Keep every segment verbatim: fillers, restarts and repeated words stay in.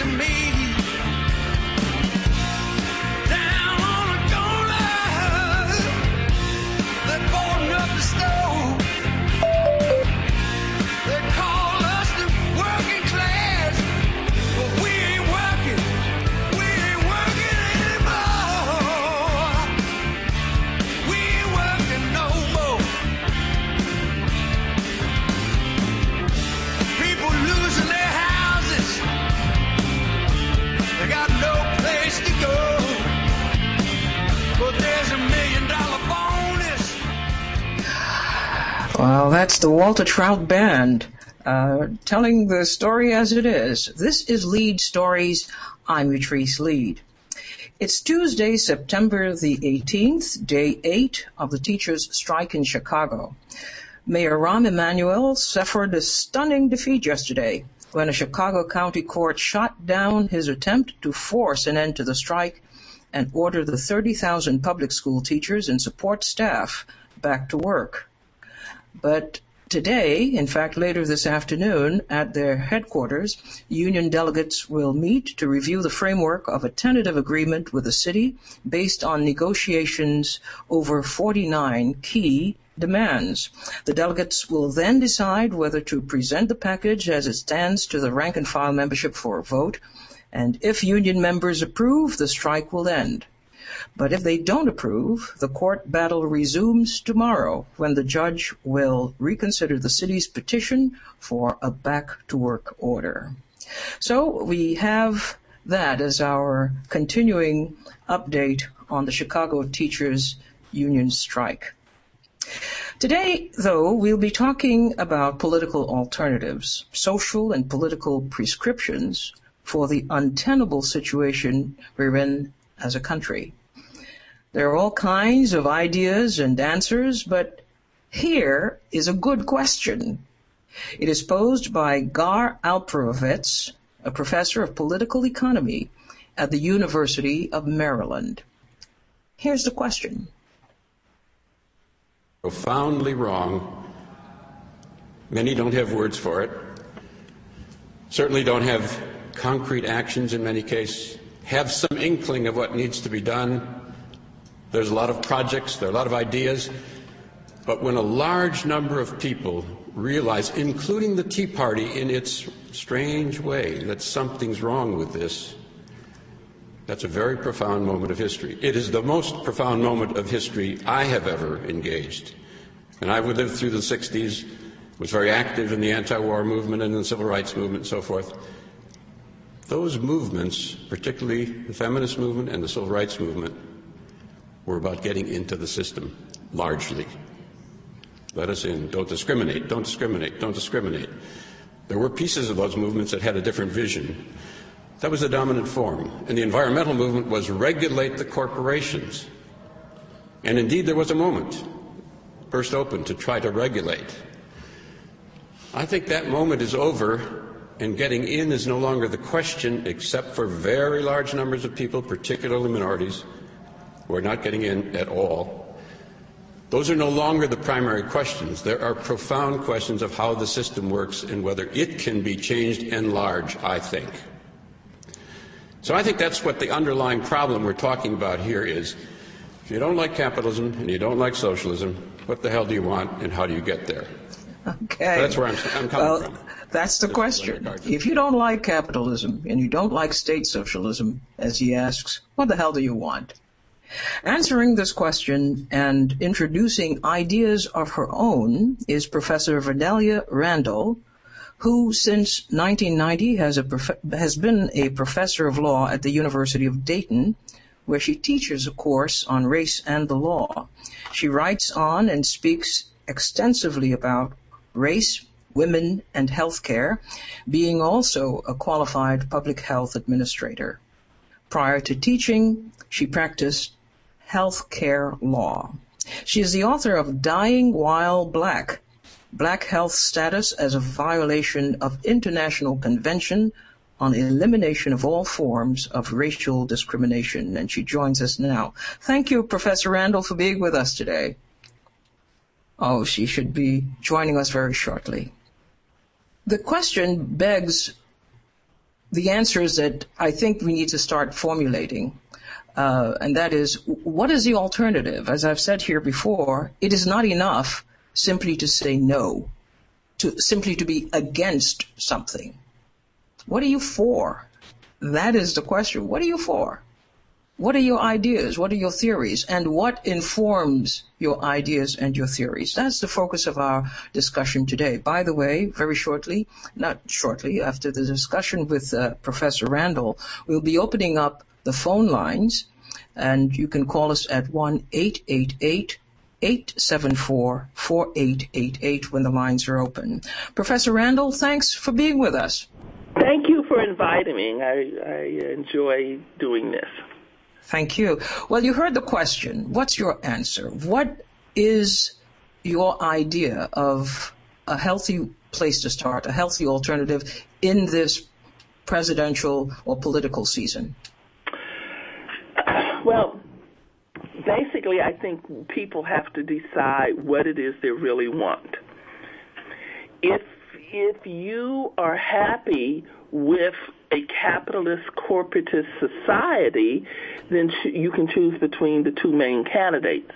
Well, that's the Walter Trout Band, uh, telling the story as it is. This is Lead Stories. I'm Latrice Lead. It's Tuesday, September the eighteenth, day eight of the teachers' strike in Chicago. Mayor Rahm Emanuel suffered a stunning defeat yesterday when a Chicago County court shot down his attempt to force an end to the strike and order the thirty thousand public school teachers and support staff back to work. But today, in fact later this afternoon, at their headquarters, union delegates will meet to review the framework of a tentative agreement with the city based on negotiations over forty-nine key demands. The delegates will then decide whether to present the package as it stands to the rank and file membership for a vote, and if union members approve, the strike will end. But if they don't approve, the court battle resumes tomorrow when the judge will reconsider the city's petition for a back-to-work order. So we have that as our continuing update on the Chicago Teachers Union strike. Today, though, we'll be talking about political alternatives, social and political prescriptions for the untenable situation we're in as a country. There are all kinds of ideas and answers, but here is a good question. It is posed by Gar Alperovitz, a professor of political economy at the University of Maryland. Here's the question. Profoundly wrong. Many don't have words for it. Certainly don't have concrete actions in many cases. Have some inkling of what needs to be done. There's a lot of projects, there are a lot of ideas, but when a large number of people realize, including the Tea Party in its strange way, that something's wrong with this, that's a very profound moment of history. It is the most profound moment of history I have ever engaged. And I lived through the sixties, was very active in the anti-war movement and in the civil rights movement and so forth. Those movements, particularly the feminist movement and the civil rights movement, were about getting into the system, largely. Let us in. Don't discriminate. Don't discriminate. Don't discriminate. There were pieces of those movements that had a different vision. That was the dominant form. And the environmental movement was regulate the corporations. And indeed, there was a moment, burst open, to try to regulate. I think that moment is over, and getting in is no longer the question, except for very large numbers of people, particularly minorities, who are not getting in at all. Those are no longer the primary questions. There are profound questions of how the system works and whether it can be changed and large, I think. So I think that's what the underlying problem we're talking about here is. If you don't like capitalism and you don't like socialism, what the hell do you want and how do you get there? Okay. So that's where I'm, I'm coming well, from. That's the question. If you don't like capitalism and you don't like state socialism, as he asks, what the hell do you want? Answering this question and introducing ideas of her own is Professor Vernelia Randall, who since nineteen ninety has, a prof- has been a professor of law at the University of Dayton, where she teaches a course on race and the law. She writes on and speaks extensively about race, women, and healthcare, being also a qualified public health administrator. Prior to teaching, she practiced healthcare law. She is the author of Dying While Black, Black Health Status as a Violation of International Convention on Elimination of All Forms of Racial Discrimination, and she joins us now. Thank you, Professor Randall, for being with us today. Oh, she should be joining us very shortly. The question begs the answers that I think we need to start formulating. Uh, and that is, what is the alternative? As I've said here before, it is not enough simply to say no, to simply to be against something. What are you for? That is the question. What are you for? What are your ideas? What are your theories? And what informs your ideas and your theories? That's the focus of our discussion today. By the way, very shortly, not shortly, after the discussion with uh, Professor Randall, we'll be opening up the phone lines, and you can call us at one eight eight eight, eight seven four, four eight eight eight when the lines are open. Professor Randall, thanks for being with us. Thank you for inviting me. I, I enjoy doing this. Thank you. Well, you heard the question. What's your answer? What is your idea of a healthy place to start, a healthy alternative in this presidential or political season? Well, basically, I think people have to decide what it is they really want. If if you are happy with a capitalist corporatist society, then you can choose between the two main candidates.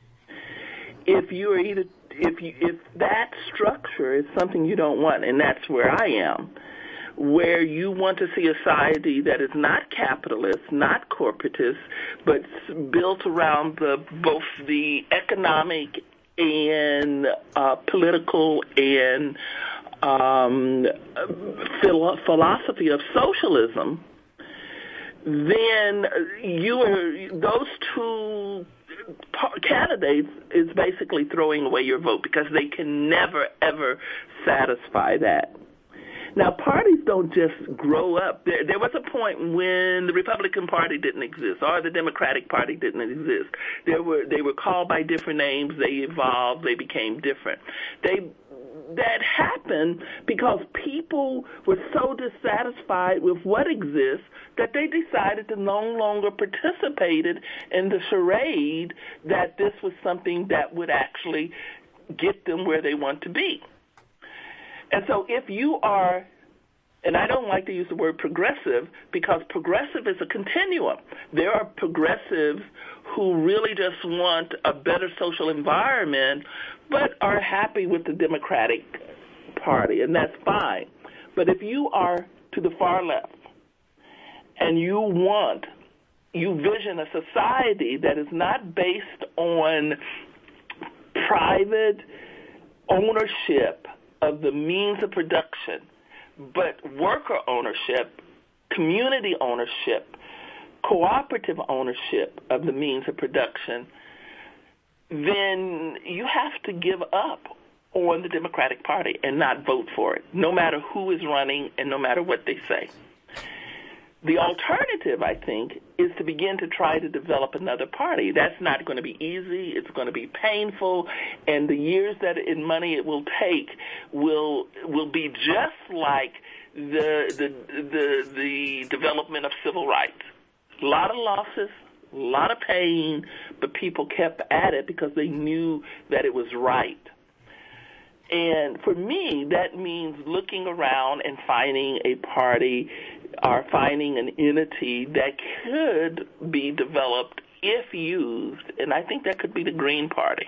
If you are either if you if that structure is something you don't want, and that's where I am, where you want to see a society that is not capitalist, not corporatist, but built around the both the economic and uh, political and um, philo- philosophy of socialism, then you are, those two candidates is basically throwing away your vote because they can never, ever satisfy that. Now, parties don't just grow up. There, there was a point when the Republican Party didn't exist or the Democratic Party didn't exist. There were they were called by different names. They evolved. They became different. They that happened because people were so dissatisfied with what exists that they decided to no longer participate in the charade that this was something that would actually get them where they want to be. And so if you are, and I don't like to use the word progressive because progressive is a continuum. There are progressives who really just want a better social environment but are happy with the Democratic Party, and that's fine. But if you are to the far left and you want, you vision a society that is not based on private ownership of the means of production, but worker ownership, community ownership, cooperative ownership of the means of production, then you have to give up on the Democratic Party and not vote for it, no matter who is running and no matter what they say. The alternative, I think, is to begin to try to develop another party. That's not going to be easy. It's going to be painful, and the years that in money it will take will will be just like the the the, the development of civil rights. A lot of losses, a lot of pain, but people kept at it because they knew that it was right. And for me, that means looking around and finding a party or finding an entity that could be developed if used, and I think that could be the Green Party.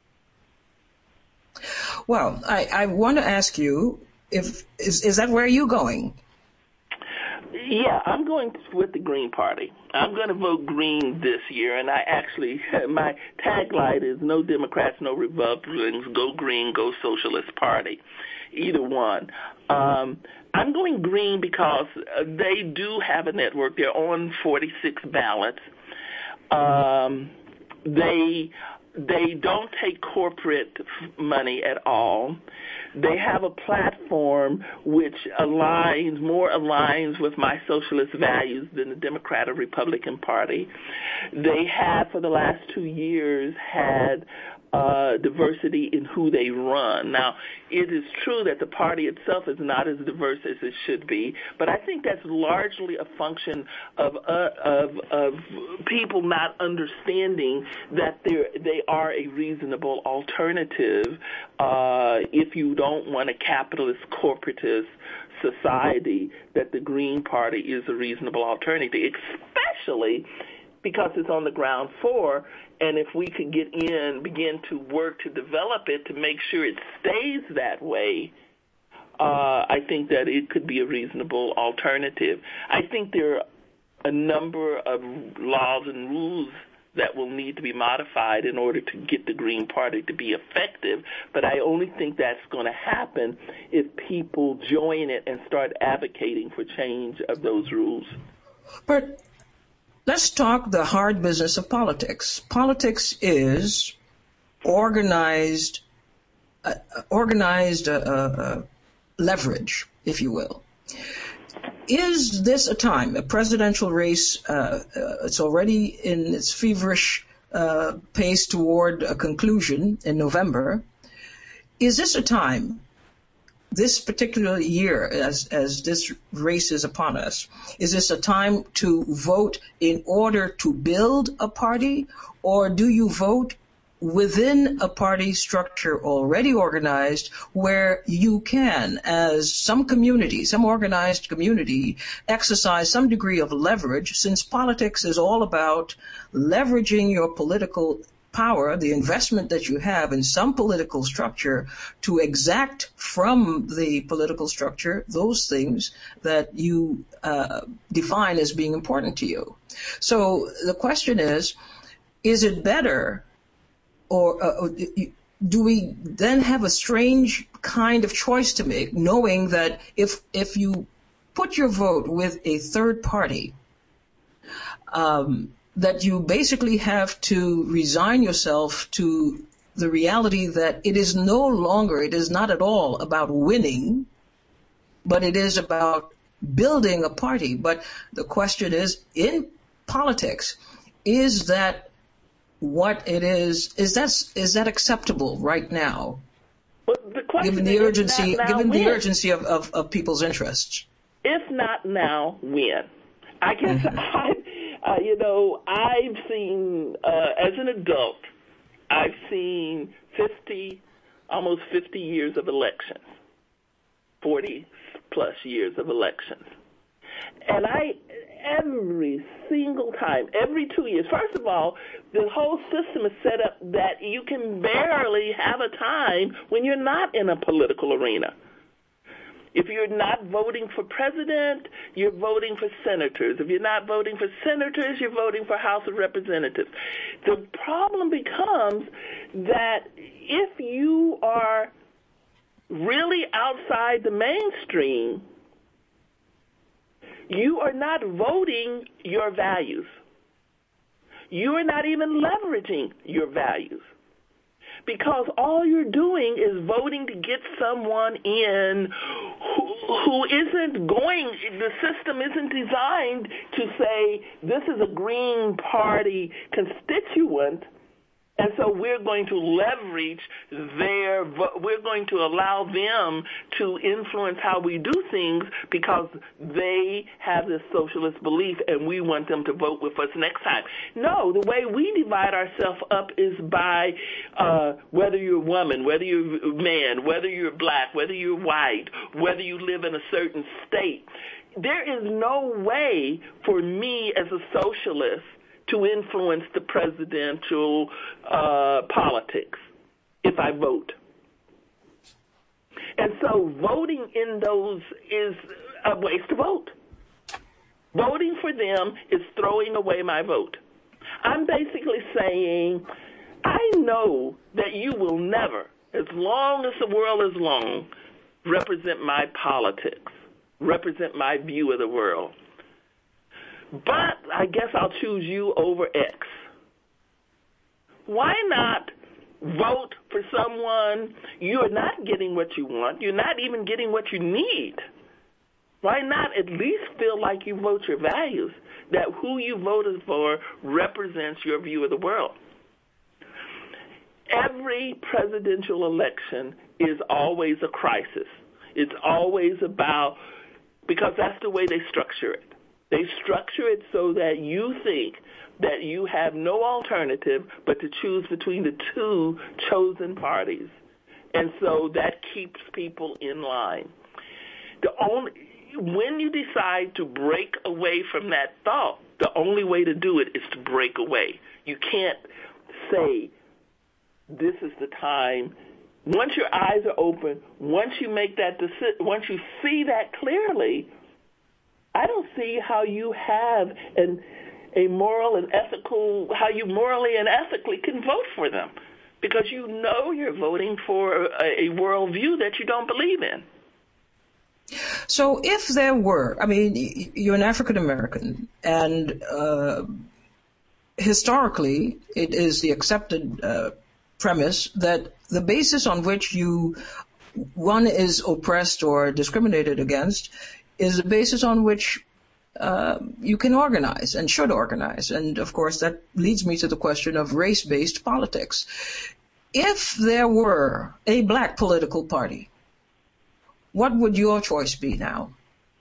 Well, I, I want to ask you, if is, is that where you're going? Yeah, I'm going with the Green Party. I'm going to vote Green this year, and I actually, my tagline is no Democrats, no Republicans, go Green, go Socialist Party, either one. Um, I'm going Green because they do have a network. They're on forty-six ballots. Um, they they don't take corporate money at all. They have a platform which aligns, more aligns with my socialist values than the Democrat or Republican Party. They have, for the last two years, had uh, diversity in who they run. Now, it is true that the party itself is not as diverse as it should be, but I think that's largely a function of uh, of, of people not understanding that they are a reasonable alternative uh, if you don't want a capitalist corporatist society, that the Green Party is a reasonable alternative, especially because it's on the ground floor, and if we could get in, begin to work to develop it to make sure it stays that way, uh, I think that it could be a reasonable alternative. I think there are a number of laws and rules that will need to be modified in order to get the Green Party to be effective, but I only think that's going to happen if people join it and start advocating for change of those rules. But let's talk the hard business of politics. Politics is organized, uh, organized uh, uh, leverage, if you will. Is this a time, a presidential race, uh, uh, it's already in its feverish uh, pace toward a conclusion in November. Is this a time, this particular year, as, as this race is upon us, is this a time to vote in order to build a party, or do you vote within a party structure already organized where you can, as some community, some organized community, exercise some degree of leverage, since politics is all about leveraging your political power, the investment that you have in some political structure, to exact from the political structure those things that you uh, define as being important to you. So the question is, is it better, or uh, do we then have a strange kind of choice to make, knowing that if if you put your vote with a third party, um, that you basically have to resign yourself to the reality that it is no longer, it is not at all about winning, but it is about building a party. But the question is, in politics, is that what it is, is that, is that acceptable right now, well, the given the urgency, now, given when? the urgency of, of, of people's interests? If not now, when? I guess Mm-hmm. I, uh, you know, I've seen, uh, as an adult, I've seen fifty, almost fifty years of elections, forty plus years of elections. And I, every single time, every two years, first of all, the whole system is set up that you can barely have a time when you're not in a political arena. If you're not voting for president, you're voting for senators. If you're not voting for senators, you're voting for House of Representatives. The problem becomes that if you are really outside the mainstream, you are not voting your values. You are not even leveraging your values, because all you're doing is voting to get someone in who, who isn't going, the system isn't designed to say, this is a Green Party constituent, and so we're going to leverage their, we're going to allow them to influence how we do things because they have this socialist belief and we want them to vote with us next time. No, the way we divide ourselves up is by uh, whether you're a woman, whether you're a man, whether you're black, whether you're white, whether you live in a certain state. There is no way for me as a socialist to influence the presidential uh, politics if I vote. And so voting in those is a waste of vote. Voting for them is throwing away my vote. I'm basically saying, I know that you will never, as long as the world is long, represent my politics, represent my view of the world. But I guess I'll choose you over X. Why not vote for someone you're not getting what you want, you're not even getting what you need? Why not at least feel like you vote your values, that who you voted for represents your view of the world? every presidential election is always a crisis. It's always about, because that's the way they structure it. They structure it so that you think that you have no alternative but to choose between the two chosen parties. And so that keeps people in line. The only, when you decide to break away from that thought, the only way to do it is to break away. You can't say, this is the time. Once your eyes are open, once you make that decision, once you see that clearly, I don't see how you have an, a moral and ethical, how you morally and ethically can vote for them, because you know you're voting for a, a worldview that you don't believe in. So if there were, I mean, you're an African American, and uh, historically it is the accepted uh, premise that the basis on which you, one is oppressed or discriminated against, is a basis on which uh, you can organize and should organize. And, of course, that leads me to the question of race-based politics. If there were a black political party, what would your choice be now?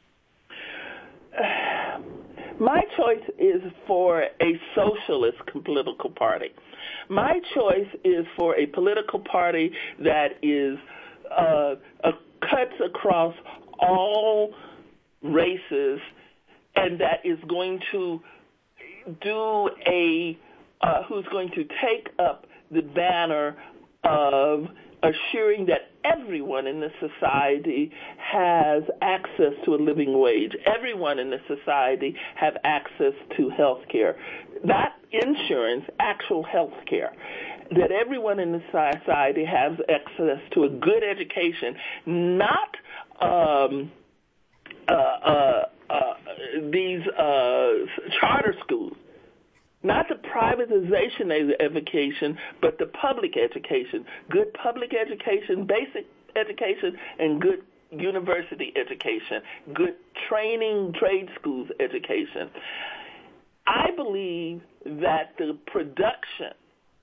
My choice is for a socialist political party. My choice is for a political party that is uh, uh, cuts across all races, and that is going to do a uh, who's going to take up the banner of assuring that everyone in the society has access to a living wage. Everyone in the society have access to health care. Not insurance, actual health care. That everyone in the society has access to a good education, not um, uh, uh, uh, these uh, charter schools. Not the privatization of education, but the public education. Good public education, basic education, and good university education. Good training, trade schools education. I believe that the production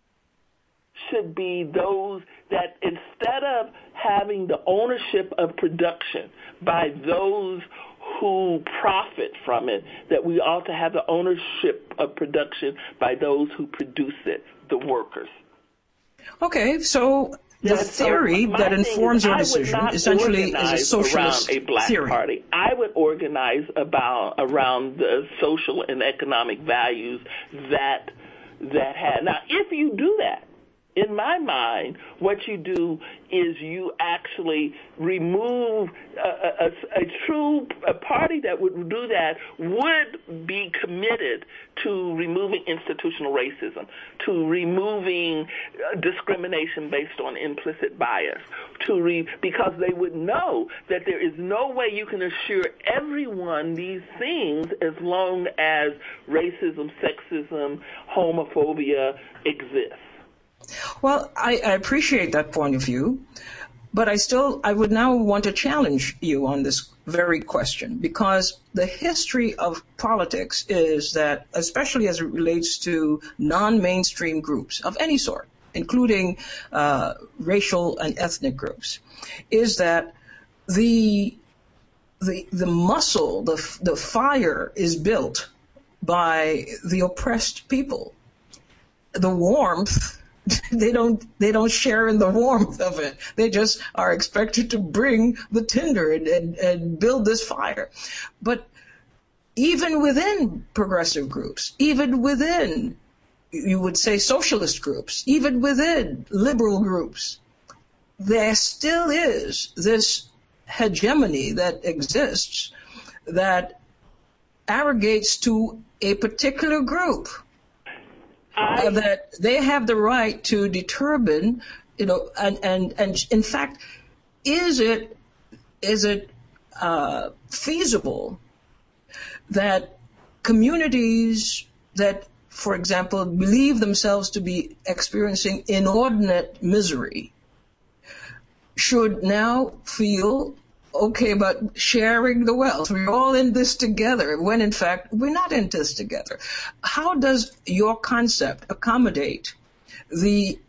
should be those that, instead of having the ownership of production by those who profit from it, that we ought to have the ownership of production by those who produce it, the workers. Okay, so the That's theory so that informs your decision essentially is a socialist around a black theory. Party. I would organize about around the social and economic values that that had. Now, if you do that, in my mind, what you do is you actually remove a, a, a true a party that would do that would be committed to removing institutional racism, to removing discrimination based on implicit bias, to re, because they would know that there is no way you can assure everyone these things as long as racism, sexism, homophobia exists. Well, I, I appreciate that point of view, but I still, I would now want to challenge you on this very question, because the history of politics is that, especially as it relates to non-mainstream groups of any sort, including uh, racial and ethnic groups, is that the the the muscle, the the fire is built by the oppressed people. The warmth, They don't. They don't share in the warmth of it. They just are expected to bring the tinder and, and, and build this fire. But even within progressive groups, even within, you would say, socialist groups, even within liberal groups, there still is this hegemony that exists that arrogates to a particular group. Uh, that they have the right to determine, you know, and, and, and in fact, is it is it uh, feasible that communities that, for example, believe themselves to be experiencing inordinate misery should now feel okay about sharing the wealth? We're all in this together, when in fact we're not in this together. How does your concept accommodate the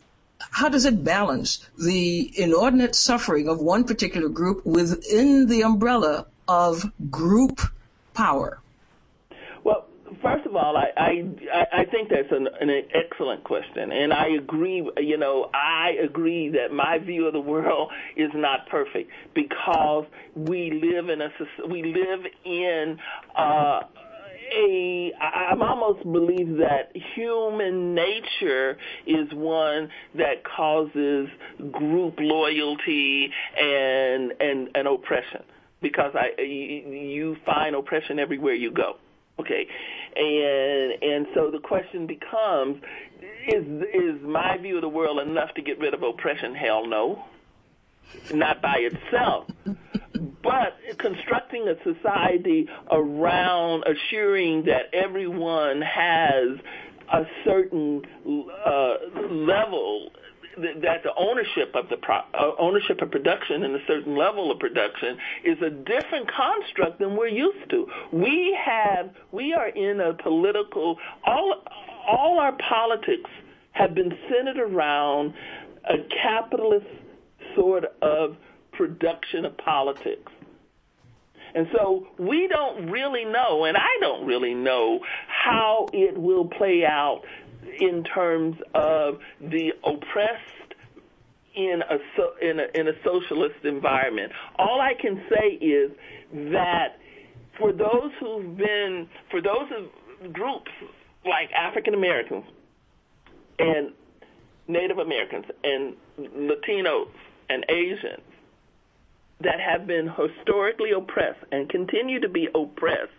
how does it balance the inordinate suffering of one particular group within the umbrella of group power? Well, first of all, I I, I think that's an, an excellent question, and I agree. You know, I agree that my view of the world is not perfect because we live in a we live in. Uh, A, I almost believe that human nature is one that causes group loyalty and and, and oppression, because I you find oppression everywhere you go. Okay, and and so the question becomes: Is is my view of the world enough to get rid of oppression? Hell no, not by itself. But constructing a society around assuring that everyone has a certain uh, level, that the ownership of the pro- uh, ownership of production and a certain level of production is a different construct than we're used to. We have, we are in a political, all all our politics have been centered around a capitalist sort of production of politics. And so we don't really know, and I don't really know, how it will play out in terms of the oppressed in a, in a, in a socialist environment. All I can say is that for those who've been, for those groups like African Americans and Native Americans and Latinos and Asians that have been historically oppressed and continue to be oppressed,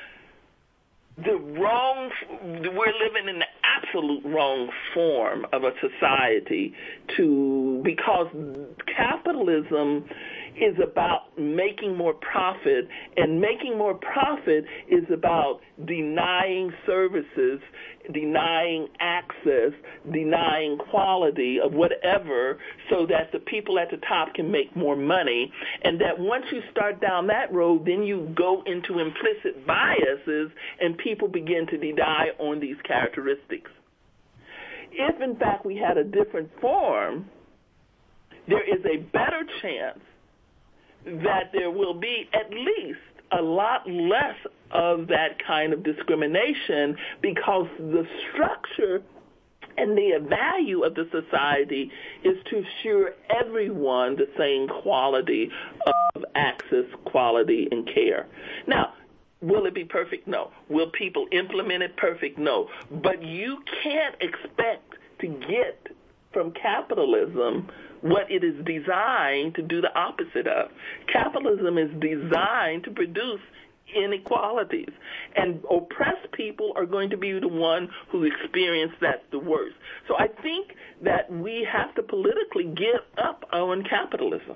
the wrong, we're living in the absolute wrong form of a society to, because capitalism is about making more profit, and making more profit is about denying services, denying access, denying quality of whatever, so that the people at the top can make more money. And that once you start down that road, then you go into implicit biases, and people begin to deny on these characteristics. If, in fact, we had a different form, there is a better chance that there will be at least a lot less of that kind of discrimination, because the structure and the value of the society is to assure everyone the same quality of access, quality, and care. Now, will it be perfect? No. Will people implement it perfect? No. But you can't expect to get from capitalism what it is designed to do the opposite of. Capitalism is designed to produce inequalities, and oppressed people are going to be the one who experience that the worst. So I think that we have to politically give up on capitalism.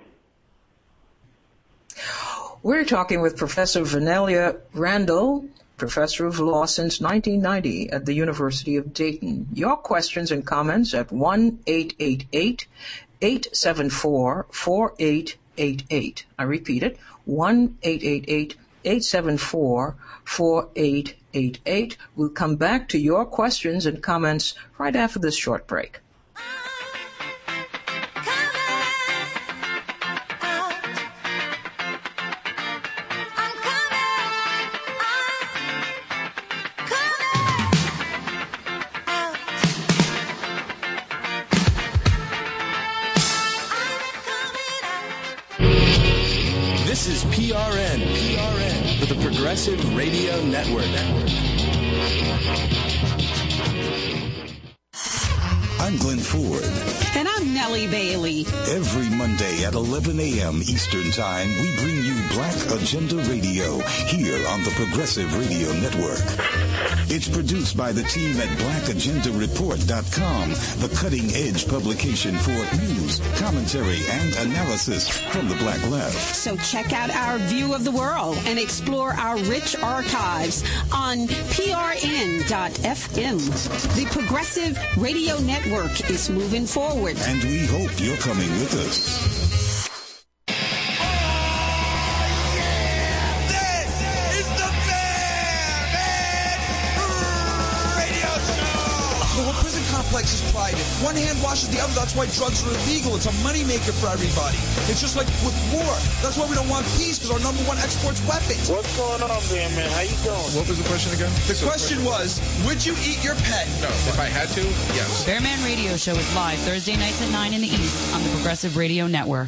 We're talking with Professor Vernelia Randall, Professor of Law since nineteen ninety at the University of Dayton. Your questions and comments at one eight eight eight, eight seven four, four eight eight eight. I repeat it, one eight eight eight, eight seven four, four eight eight eight. We'll come back to your questions and comments right after this short break. This is P R N, P R N, for the Progressive Radio Network. I'm Glenn Ford. And I'm Nellie Bailey. Every Monday at eleven a.m. Eastern Time, we bring you Black Agenda Radio here on the Progressive Radio Network. It's produced by the team at black agenda report dot com, the cutting-edge publication for news, commentary, and analysis from the Black left. So check out our view of the world and explore our rich archives on P R N dot F M. The Progressive Radio Network is moving forward. And we hope you're coming with us. complex is private. One hand washes the other. That's why drugs are illegal. It's a moneymaker for everybody. It's just like with war. That's why we don't want peace, because our number one export's weapons. What's going on there, man? How you doing? What was the question again? The so question was, would you eat your pet? No. If I had to, yes. Bearman Radio Show is live Thursday nights at nine in the East on the Progressive Radio Network.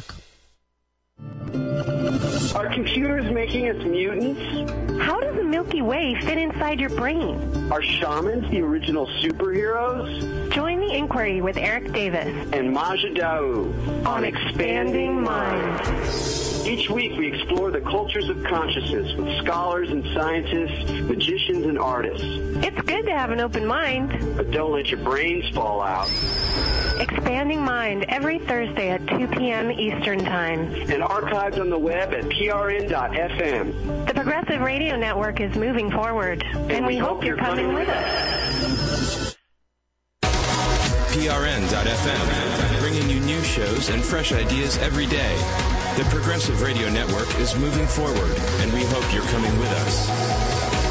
Are computers making us mutants? How does the Milky Way fit inside your brain? Are shamans the original superheroes? Join the inquiry with Eric Davis and Maja Daou on Expanding Mind. Each week we explore the cultures of consciousness with scholars and scientists, magicians and artists. It's good to have an open mind. But don't let your brains fall out. Expanding Mind every Thursday at two p.m. Eastern Time. And archived on the web at p r n dot f m. The Progressive Radio Network is moving forward, and, and we, we hope, hope you're coming, coming with us. P R N dot F M, bringing you new shows and fresh ideas every day. The Progressive Radio Network is moving forward, and we hope you're coming with us.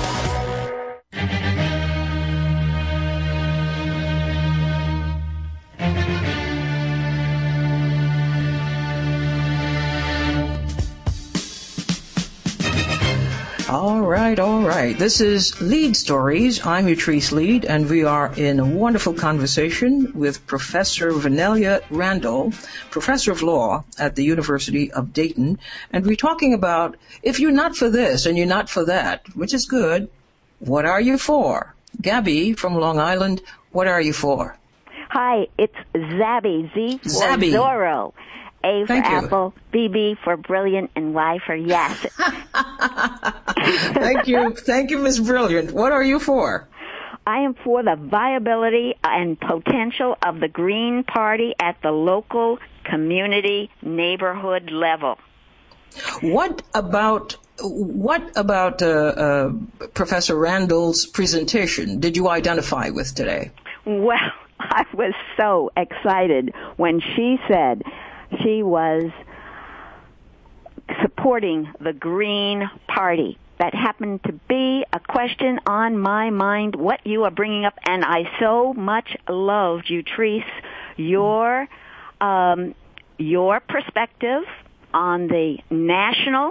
All right, all right. This is Lead Stories. I'm Utrice Lead, and we are in a wonderful conversation with Professor Vanelia Randall, Professor of Law at the University of Dayton. And we're talking about, if you're not for this and you're not for that, which is good, what are you for? Gabby from Long Island, what are you for? Hi, it's Zabby, Z for Zabby. Zorro. A for Thank you. Apple, B B for Brilliant, and Y for Yes. Thank you. Thank you, Miss Brilliant. What are you for? I am for the viability and potential of the Green Party at the local, community, neighborhood level. What about what about uh, uh, Professor Randall's presentation did you identify with today? Well, I was so excited when she said she was supporting the Green Party. That happened to be a question on my mind, what you are bringing up, and I so much loved, Utrice, your, um, your perspective on the national,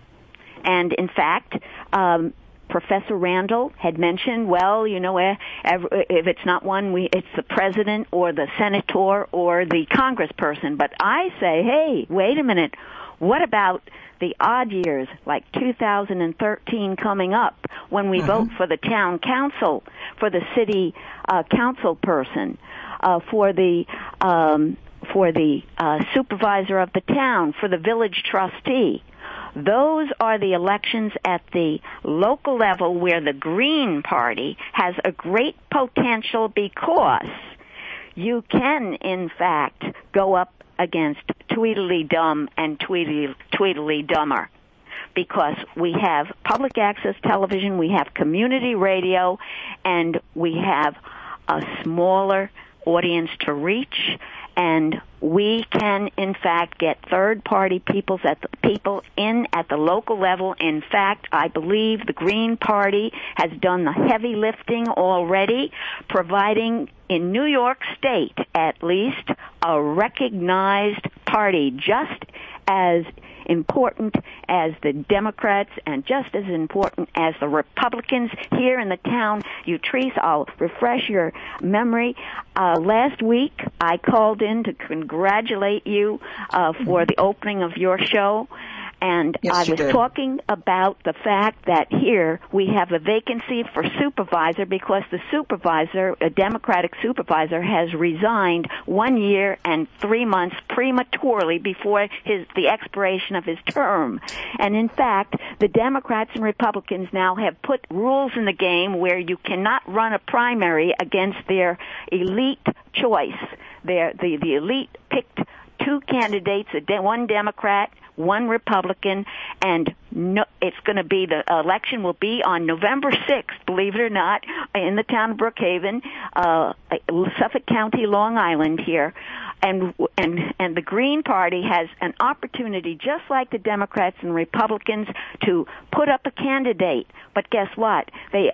and in fact, um, Professor Randall had mentioned, well, you know, if it's not one, we, it's the president or the senator or the congressperson. But I say, hey, wait a minute. What about the odd years, like two thousand thirteen coming up, when we mm-hmm. vote for the town council, for the city uh, council person, uh, for the um, for the uh, supervisor of the town, for the village trustee? Those are the elections at the local level where the Green Party has a great potential, because you can, in fact, go up against Tweedledum and Tweedly, Tweedledummer, because we have public access television, we have community radio, and we have a smaller audience to reach. And we can, in fact, get third-party peoples at the, people in at the local level. In fact, I believe the Green Party has done the heavy lifting already, providing, in New York State at least, a recognized party, just as important as the Democrats and just as important as the Republicans here in the town. Utrice, I'll refresh your memory. Uh, last week, I called in to congratulate you uh, for the opening of your show. And yes, I was did. talking about the fact that here we have a vacancy for supervisor because the supervisor, a Democratic supervisor, has resigned one year and three months prematurely before his the expiration of his term. And in fact, the Democrats and Republicans now have put rules in the game where you cannot run a primary against their elite choice. Their, the, the elite picked two candidates, one Democrat, one Republican, and no, it's going to be, the election will be on November sixth, believe it or not, in the town of Brookhaven, uh, Suffolk County, Long Island here. And, and, and the Green Party has an opportunity, just like the Democrats and Republicans, to put up a candidate. But guess what? They,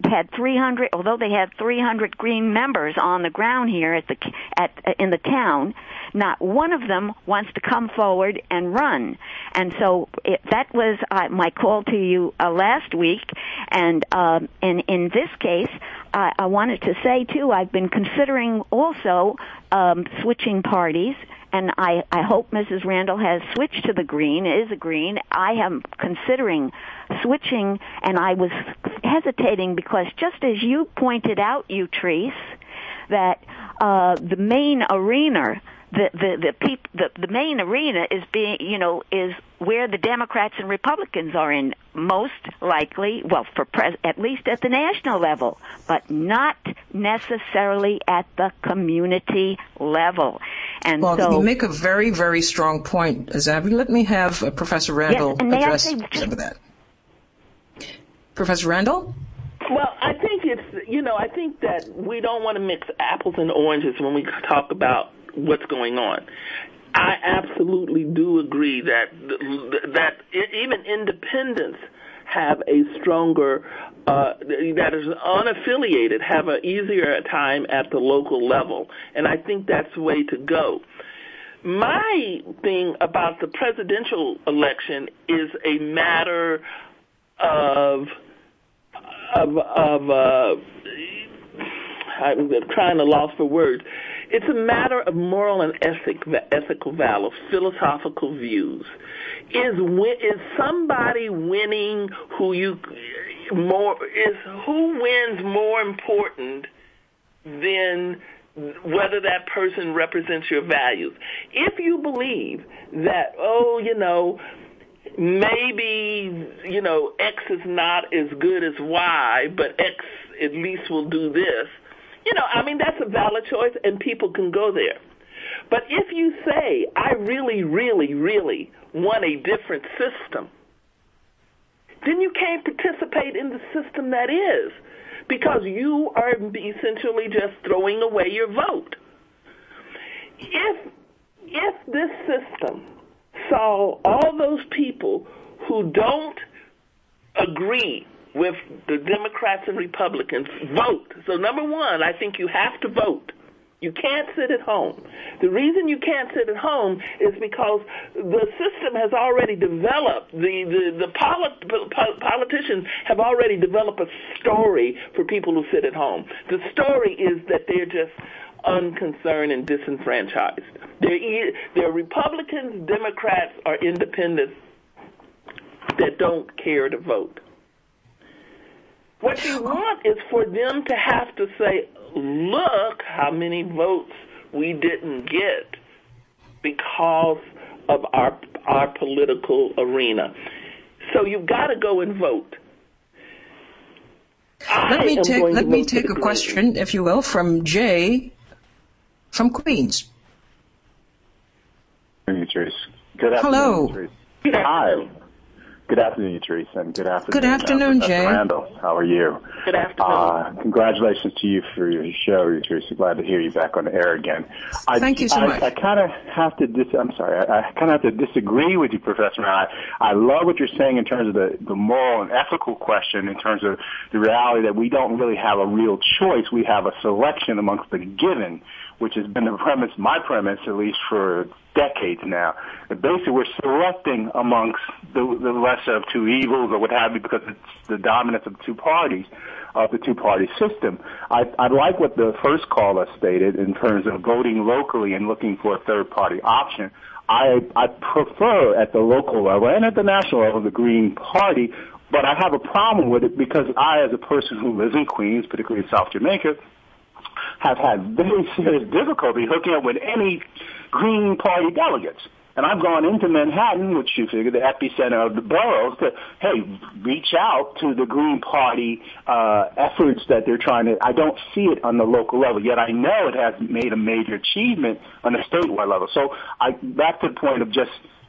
had three hundred, although they had three hundred Green members on the ground here at the at in the town, not one of them wants to come forward and run. And so it, that was uh, my call to you uh, last week. And um, in in this case, uh, I wanted to say too, I've been considering also um, switching parties. And I, I hope Missus Randall has switched to the Green, is a Green. I am considering switching, and I was hesitating because just as you pointed out, Utrice, that uh, the main arena, the the the, peop, the the main arena is being, you know, is where the Democrats and Republicans are in most likely, well, for pres- at least at the national level, but not necessarily at the community level. And well, so, you make a very, very strong point, Zabby. Let me have uh, Professor Randall yes, address say, some of that. Professor Randall? Well, I think it's, you know, I think that we don't want to mix apples and oranges when we talk about what's going on. I absolutely do agree that that even independents have a stronger, uh, that is unaffiliated, have an easier time at the local level. And I think that's the way to go. My thing about the presidential election is a matter of, of, of uh, I'm trying to lost for words. It's a matter of moral and ethic, ethical value, philosophical views. Is is somebody winning who you more is who wins more important than whether that person represents your values? If you believe that, oh, you know, maybe, you know, X is not as good as Y, but X at least will do this. You know, I mean, that's a valid choice, and people can go there. But if you say, I really, really, really want a different system, then you can't participate in the system that is, because you are essentially just throwing away your vote. If, if this system saw all those people who don't agree with the Democrats and Republicans vote. So number one, I think you have to vote. You can't sit at home. The reason you can't sit at home is because the system has already developed, the, the, the polit- politicians have already developed a story for people who sit at home. The story is that they're just unconcerned and disenfranchised. They're, they're Republicans, Democrats, or independents that don't care to vote. What you want is for them to have to say, look how many votes we didn't get because of our our political arena. So you've got to go and vote. Let me take let me take a question, if you will, from Jay from Queens. Good afternoon, Good afternoon, Hello. Trace. Hi. Good afternoon, Teresa, and good afternoon, good afternoon, uh, Jay. Randall. How are you? Good afternoon. Uh, congratulations to you for your show, Teresa. Glad to hear you back on the air again. I, Thank you so I, much. I kind of have to. Dis- I'm sorry. I, I kind of have to disagree with you, Professor. I, I love what you're saying in terms of the, the moral and ethical question. In terms of the reality that we don't really have a real choice. We have a selection amongst the given, which has been the premise, my premise, at least for decades now. Basically, we're selecting amongst the, the lesser of two evils or what have you because it's the dominance of two parties, of the two-party system. I, I like what the first caller stated in terms of voting locally and looking for a third-party option. I, I prefer at the local level and at the national level the Green Party, but I have a problem with it because I, as a person who lives in Queens, particularly in South Jamaica, have had very serious difficulty hooking up with any Green Party delegates. And I've gone into Manhattan, which you figure the epicenter of the boroughs, to, hey, reach out to the Green Party uh, efforts that they're trying to. I don't see it on the local level, yet I know it has made a major achievement on the statewide level. So I, back to the point of just,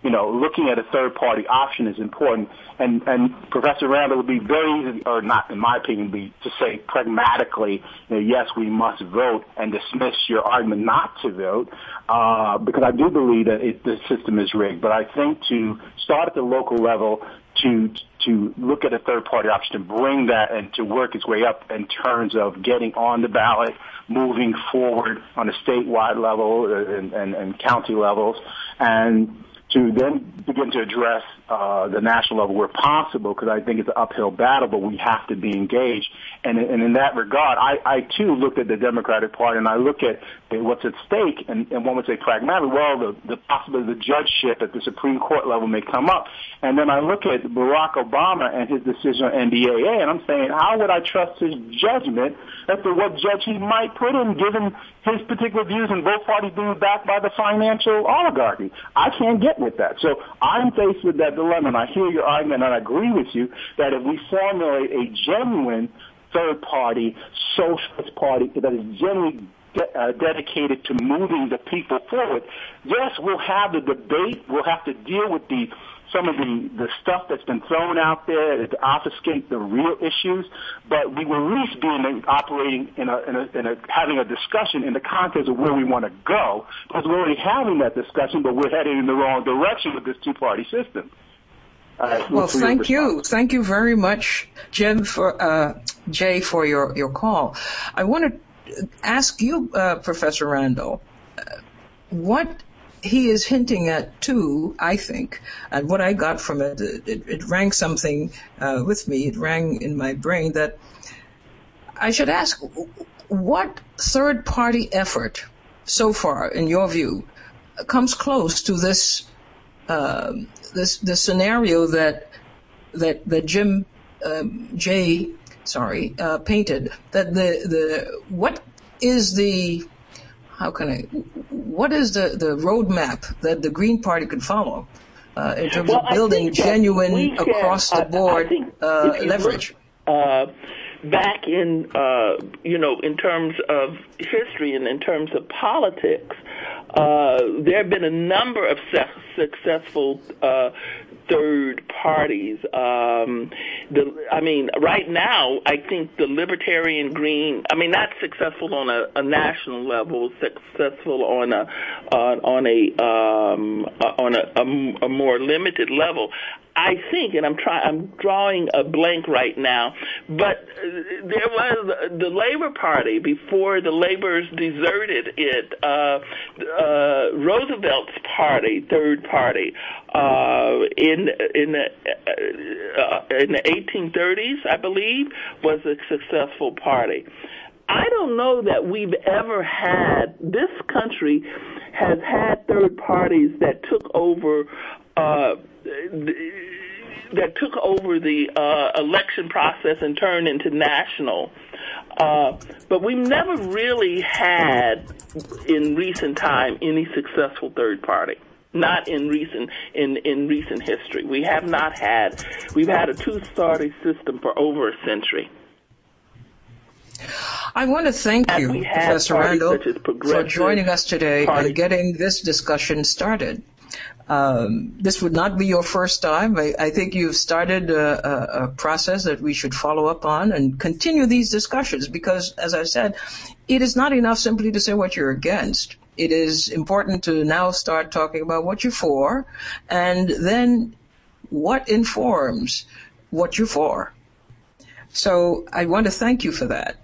you know, looking at a third-party option is important. And, and Professor Randall would be very easy, or not, in my opinion, be to say pragmatically, you know, yes, we must vote, and dismiss your argument not to vote, uh, because I do believe that it, the system is rigged. But I think to start at the local level, to to look at a third-party option, to bring that and to work its way up in terms of getting on the ballot, moving forward on a statewide level and, and, and county levels, and to then begin to address uh, the national level where possible, because I think it's an uphill battle, but we have to be engaged. And, and in that regard, I, I too looked at the Democratic Party, and I look at what's at stake, and, and one would say pragmatically, well, the, the possibility of the judgeship at the Supreme Court level may come up. And then I look at Barack Obama and his decision on N D A A, and I'm saying, how would I trust his judgment as to what judge he might put in, given his particular views and both parties being backed by the financial oligarchy? I can't get with that. So I'm faced with that dilemma, and I hear your argument, and I agree with you that if we formulate a genuine third-party socialist party that is genuinely de- uh, dedicated to moving the people forward, yes, we'll have the debate. We'll have to deal with the some of the, the stuff that's been thrown out there to obfuscate the real issues, but we will at least be in a, operating in a, in a, in a having a discussion in the context of where we want to go, because we're already having that discussion, but we're headed in the wrong direction with this two-party system. Uh, well, thank you. Thank you very much, Jim, for, uh, Jay, for your, your call. I want to ask you, uh, Professor Randall, uh, what he is hinting at, too, I think, and what I got from it, it, it rang something uh, with me, it rang in my brain, that I should ask, what third-party effort so far, in your view, comes close to this uh, this the scenario that that that Jim um, Jay sorry uh, painted? That the the what is the how can I what is the the roadmap that the Green Party could follow uh, in terms well, of building genuine can, across the board uh, leverage? Look, uh, back in uh, you know in terms of history and in terms of politics. Uh, there have been a number of su- successful uh, third parties. Um, the, I mean, right now, I think the Libertarian Green. I mean, not successful on a, a national level, successful on a on, on a um, on a, a, a more limited level. I think, and I'm trying, I'm drawing a blank right now, but there was the Labor Party before the Laborers deserted it. Uh, uh, Roosevelt's party, third party, uh, in in the uh, in the eighteen thirties, I believe, was a successful party. I don't know that we've ever had, this country has had third parties that took over. Uh, that took over the uh, election process and turned into national. Uh, but we've never really had, in recent time, any successful third party. Not in recent in, in recent history. We have not had. We've had a two-party system for over a century. I want to thank you, Professor Randall, for joining us today party. and getting this discussion started. Um, this would not be your first time. I, I think you've started a, a, a process that we should follow up on and continue these discussions because, as I said, it is not enough simply to say what you're against. It is important to now start talking about what you're for and then what informs what you're for. So I want to thank you for that.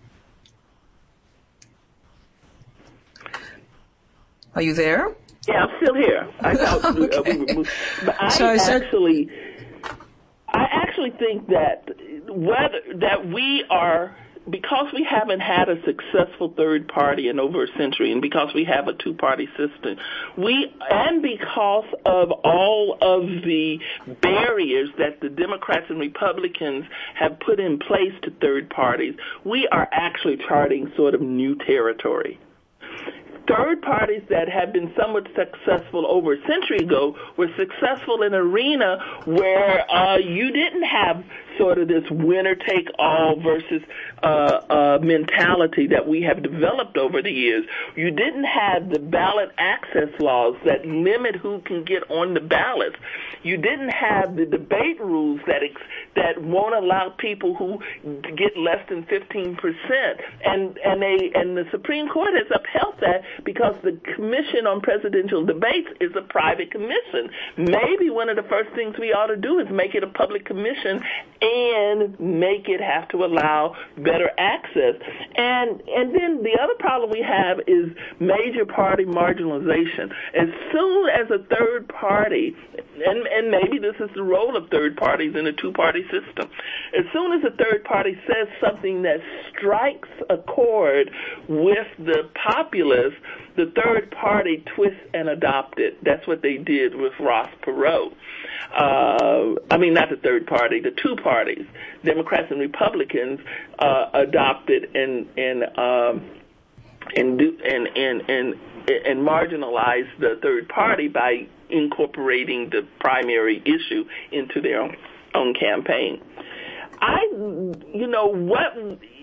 Are you there? Yeah, I'm still here. I thought okay. uh, we were moving. But I so I actually, I actually think that whether that we are, because we haven't had a successful third party in over a century, and because we have a two-party system, we and because of all of the barriers that the Democrats and Republicans have put in place to third parties, we are actually charting sort of new territory. Third parties that have been somewhat successful over a century ago were successful in an arena where uh, you didn't have sort of this winner-take-all versus uh, uh, mentality that we have developed over the years. You didn't have the ballot access laws that limit who can get on the ballots. You didn't have the debate rules that ex- that won't allow people who get less than fifteen percent. And and they and the Supreme Court has upheld that because the Commission on Presidential Debates is a private commission. Maybe one of the first things we ought to do is make it a public commission and make it have to allow better access. And and then the other problem we have is major party marginalization. As soon as a third party, and, and maybe this is the role of third parties in a two-party system, as soon as a third party says something that strikes a chord with the populace, the third party twists and adopts it. That's what they did with Ross Perot. Uh, I mean, not the third party, the two parties, Democrats and Republicans, uh, adopted and and um, and, do, and and and and marginalized the third party by incorporating the primary issue into their own, own campaign. I, you know, what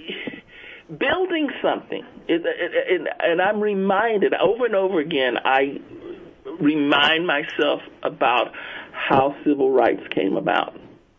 building something, it, it, it, and I'm reminded over and over again. I remind myself about how civil rights came about.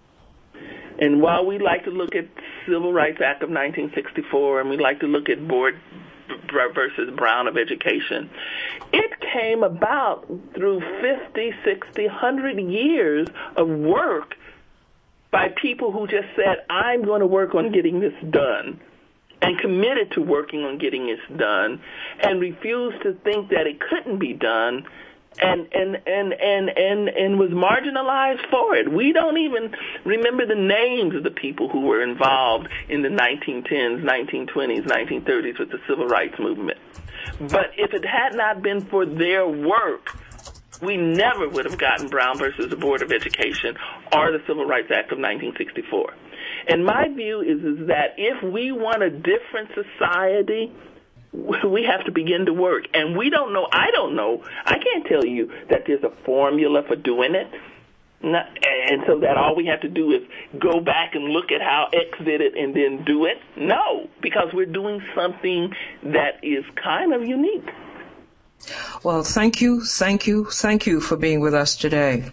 And while we like to look at Civil Rights Act of nineteen sixty-four and we like to look at Board versus Brown of Education, it came about through fifty, sixty, one hundred years of work by people who just said, I'm going to work on getting this done, and committed to working on getting this done, and refused to think that it couldn't be done, and and and and and, and was marginalized for it. We don't even remember the names of the people who were involved in the nineteen tens, nineteen twenties, nineteen thirties with the Civil Rights Movement. But if it had not been for their work, we never would have gotten Brown versus the Board of Education or the Civil Rights Act of nineteen sixty-four. And my view is, is that if we want a different society, we have to begin to work. And we don't know, I don't know, I can't tell you that there's a formula for doing it. Not, and so that all we have to do is go back and look at how X did it and then do it. No, because we're doing something that is kind of unique. Well, thank you, thank you, thank you for being with us today.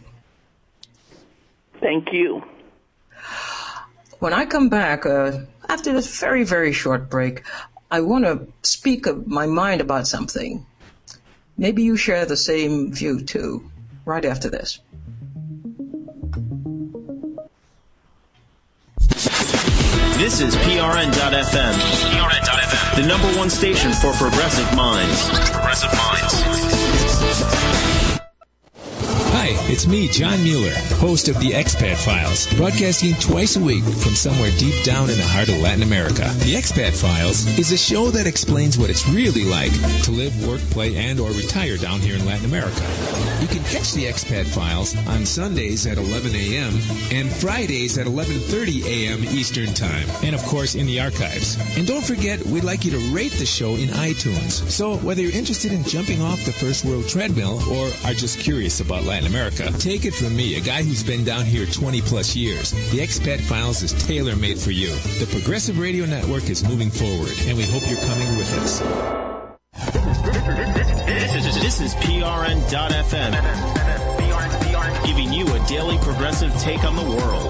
Thank you. When I come back, uh, after this very, very short break, I want to speak of my mind about something. Maybe you share the same view, too, right after this. This is P R N dot F M. P R N dot F M. The number one station for progressive minds. Progressive minds. Hi, it's me, John Mueller, host of The Expat Files, broadcasting twice a week from somewhere deep down in the heart of Latin America. The Expat Files is a show that explains what it's really like to live, work, play, and or retire down here in Latin America. You can catch The Expat Files on Sundays at eleven a.m. and Fridays at eleven thirty a.m. Eastern Time, and of course in the archives. And don't forget, we'd like you to rate the show in iTunes. So whether you're interested in jumping off the first world treadmill or are just curious about Latin America, take it from me, a guy who's been down here twenty plus years. The Expat Files is tailor-made for you. The Progressive Radio Network is moving forward, and we hope you're coming with us. This is, this is P R N dot F M, giving you a daily progressive take on the world.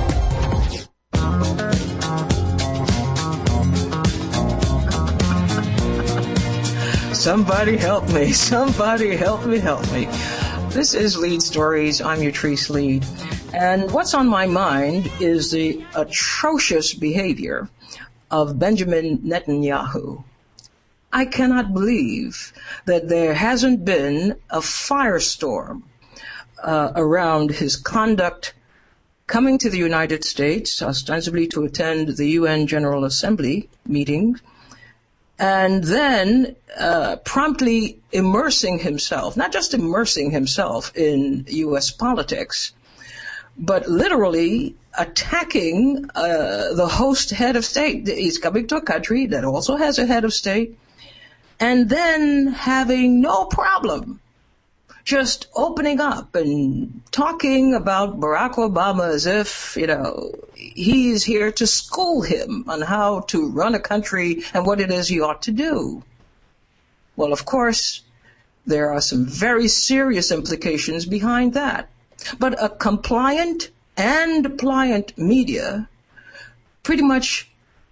Somebody help me. Somebody help me, help me. This is Lead Stories. I'm Utrice Lead. And what's on my mind is the atrocious behavior of Benjamin Netanyahu. I cannot believe that there hasn't been a firestorm uh, around his conduct coming to the United States, ostensibly to attend the U N General Assembly meeting, and then uh, promptly immersing himself, not just immersing himself in U S politics, but literally attacking uh, the host head of state. He's coming to a country that also has a head of state, and then having no problem just opening up and talking about Barack Obama as if, you know, he's here to school him on how to run a country and what it is he ought to do. Well, of course, there are some very serious implications behind that. But a compliant and pliant media pretty much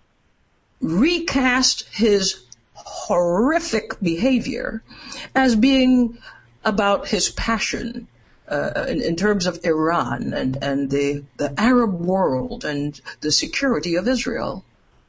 recast his horrific behavior as being about his passion uh, in, in terms of Iran and, and the, the Arab world and the security of Israel.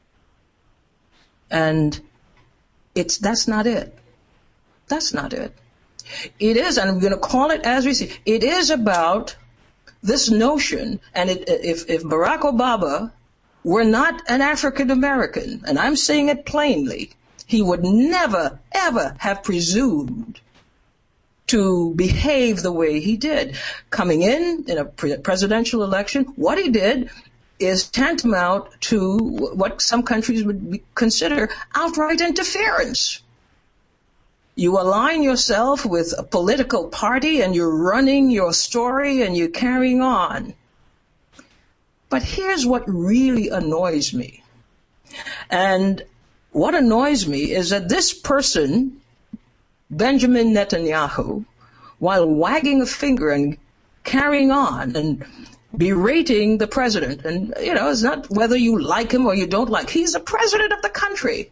And it's that's not it. That's not it. It is, and I'm going to call it as we see, it is about this notion, and it, if, if Barack Obama were not an African American, and I'm saying it plainly, he would never, ever have presumed to behave the way he did. Coming in in a pre- presidential election, what he did is tantamount to what some countries would be, consider outright interference. You align yourself with a political party and you're running your story and you're carrying on. But here's what really annoys me. And what annoys me is that this person, Benjamin Netanyahu, while wagging a finger and carrying on and berating the president, and, you know, it's not whether you like him or you don't like him, he's the president of the country.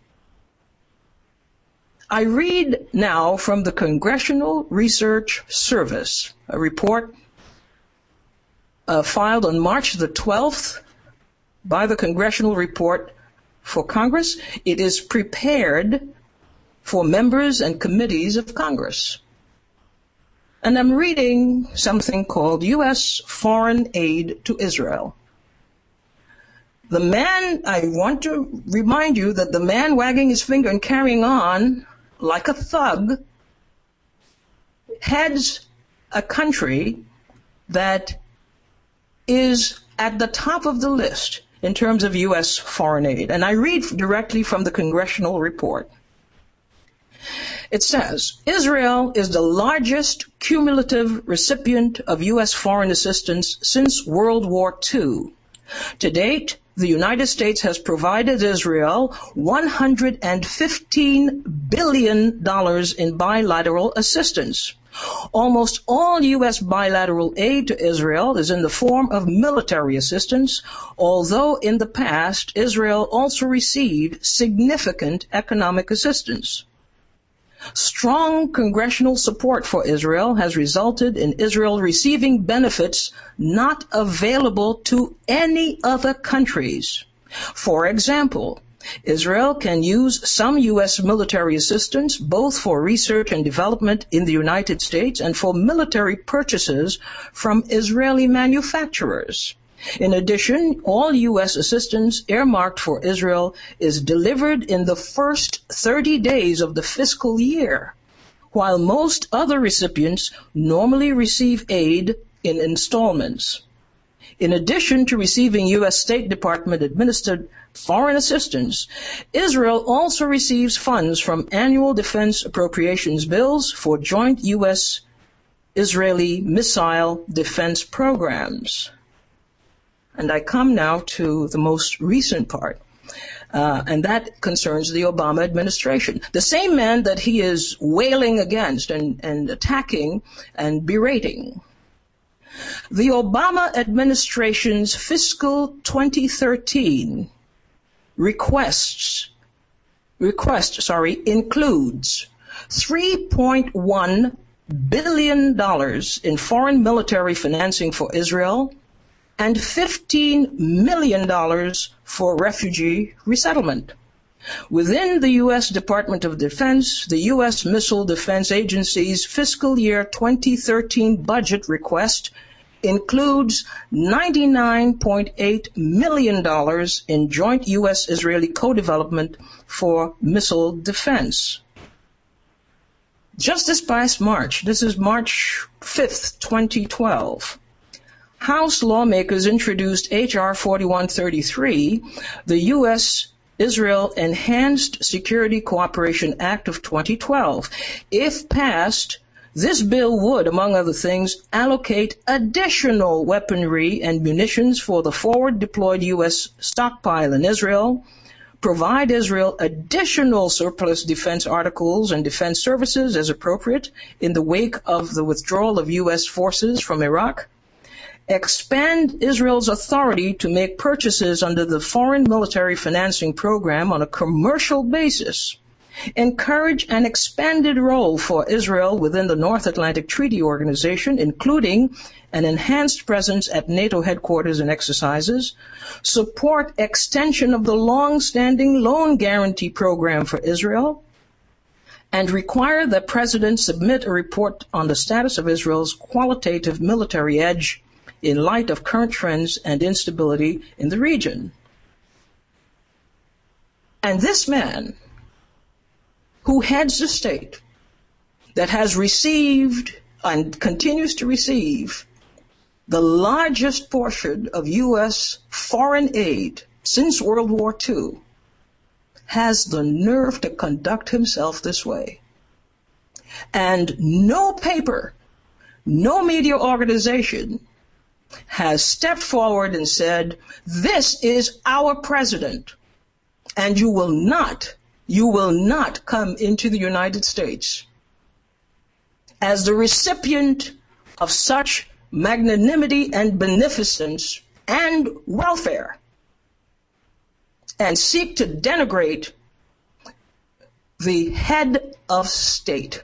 I read now from the Congressional Research Service, a report uh, filed on March the twelfth by the Congressional Report for Congress. It is prepared for members and committees of Congress. And I'm reading something called U S Foreign Aid to Israel. The man, I want to remind you that the man wagging his finger and carrying on like a thug heads a country that is at the top of the list in terms of U S foreign aid. And I read directly from the Congressional Report. It says, Israel is the largest cumulative recipient of U S foreign assistance since World War Two. To date, the United States has provided Israel one hundred fifteen billion dollars in bilateral assistance. Almost all U S bilateral aid to Israel is in the form of military assistance, although in the past Israel also received significant economic assistance. Strong congressional support for Israel has resulted in Israel receiving benefits not available to any other countries. For example, Israel can use some U S military assistance both for research and development in the United States and for military purchases from Israeli manufacturers. In addition, all U S assistance earmarked for Israel is delivered in the first thirty days of the fiscal year, while most other recipients normally receive aid in installments. In addition to receiving U S State Department administered foreign assistance, Israel also receives funds from annual defense appropriations bills for joint U S Israeli missile defense programs. And I come now to the most recent part, uh, and that concerns the Obama administration. The same man that he is wailing against and, and attacking and berating. The Obama administration's fiscal twenty thirteen requests, request, sorry, includes three point one billion dollars in foreign military financing for Israel and fifteen million dollars for refugee resettlement. Within the U S Department of Defense, the U S Missile Defense Agency's fiscal year twenty thirteen budget request includes ninety-nine point eight million dollars in joint U S-Israeli co-development for missile defense. Just this past March, this is March fifth, twenty twelve, House lawmakers introduced H R forty-one thirty-three, the U S Israel Enhanced Security Cooperation Act of twenty twelve. If passed, This bill would, among other things, allocate additional weaponry and munitions for the forward-deployed U S stockpile in Israel, provide Israel additional surplus defense articles and defense services as appropriate in the wake of the withdrawal of U S forces from Iraq, expand Israel's authority to make purchases under the Foreign Military Financing Program on a commercial basis, encourage an expanded role for Israel within the North Atlantic Treaty Organization, including an enhanced presence at NATO headquarters and exercises, support extension of the long-standing loan guarantee program for Israel, and require that President submit a report on the status of Israel's qualitative military edge in light of current trends and instability in the region. And this man, who heads a state that has received and continues to receive the largest portion of U S foreign aid since World War Two, has the nerve to conduct himself this way. And no paper, no media organization has stepped forward and said, this is our president, and you will not You will not come into the United States as the recipient of such magnanimity and beneficence and welfare and seek to denigrate the head of state.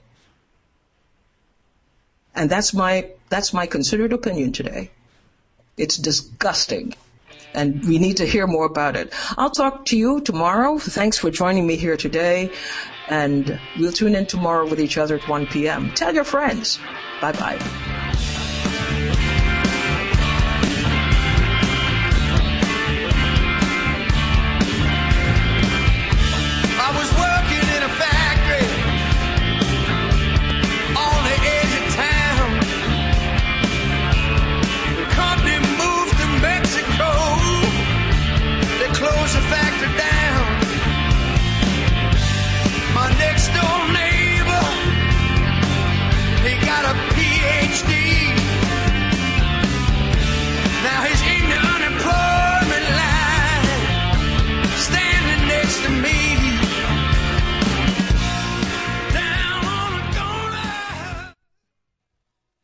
And that's my, that's my considered opinion today. It's disgusting. And we need to hear more about it. I'll talk to you tomorrow. Thanks for joining me here today. And we'll tune in tomorrow with each other at one p.m. Tell your friends. Bye-bye.